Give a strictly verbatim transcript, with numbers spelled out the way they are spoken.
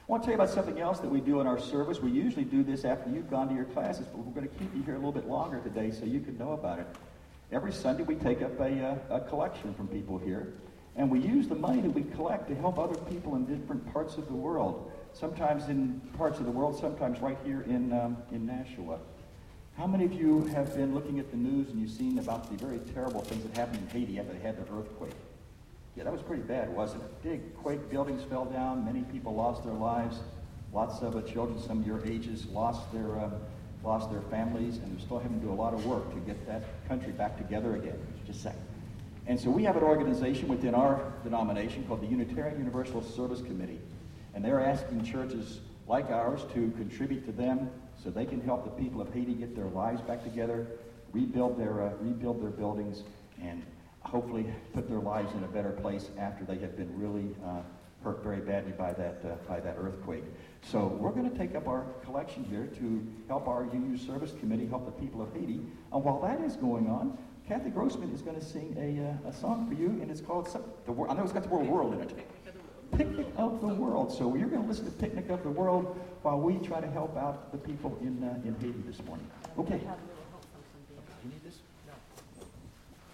I want to tell you about something else that we do in our service. We usually do this after you've gone to your classes, but we're going to keep you here a little bit longer today so you can know about it. Every Sunday we take up a, uh, a collection from people here, and we use the money that we collect to help other people in different parts of the world. Sometimes in parts of the world, sometimes right here in, um, in Nashua. How many of you have been looking at the news and you've seen about the very terrible things that happened in Haiti after they had the earthquake? Yeah, that was pretty bad, wasn't it? Big quake, buildings fell down, many people lost their lives. Lots of uh, children, some of your ages, lost their, uh, lost their families, and they're still having to do a lot of work to get that country back together again. Just a second. And so we have an organization within our denomination called the Unitarian Universalist Service Committee. And they're asking churches like ours to contribute to them so they can help the people of Haiti get their lives back together, rebuild their, uh, rebuild their buildings, and hopefully put their lives in a better place after they have been really uh, hurt very badly by that, uh, by that earthquake. So we're going to take up our collection here to help our U U Service Committee help the people of Haiti. And while that is going on, Kathy Grossman is going to sing a, uh, a song for you, and it's called, some, the, I know it's got the word world in it. Picnic of the World. So you're going to listen to Picnic of the World while we try to help out the people in, uh, in Haiti this morning. Okay. You need this?